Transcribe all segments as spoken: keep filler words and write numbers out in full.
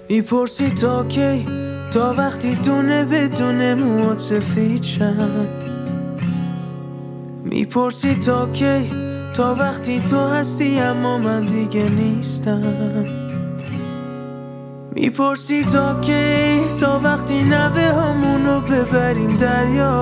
میپرسی تا کی، تا وقتی دونه بدون موات سفید شم. میپرسی تا کی، تا وقتی تو هستی اما من دیگه نیستم. میپرسی تا کی، تا وقتی نوه همونو ببریم دریا.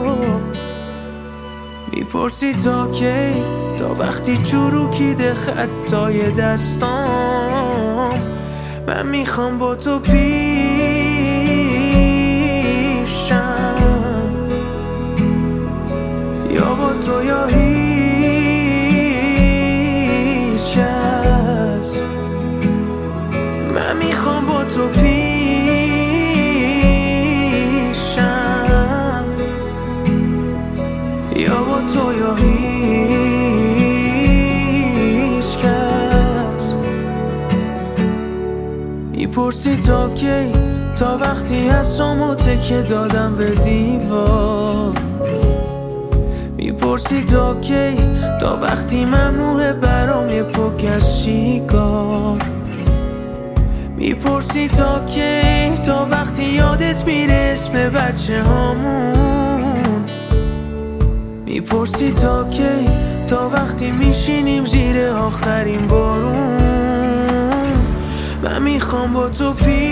میپرسی تا کی، تا وقتی چروکیده خطای دستام. من میخوام با تو پیشم، یا با تو یا هیچ کس. من میخوام با تو پیشم، یا با تو یا هیچ کس. میپرسی تا کی، تا وقتی حسامو تکه دادم به دیوار. میپرسی تا کی، تا وقتی ممنوعه برام یه پک از شیکار. میپرسی تا کی، تا وقتی یادت میره اسم بچه هامون. میپرسی تا کی، تا وقتی میشینیم زیر آخرین بارون. من میخوام با تو پی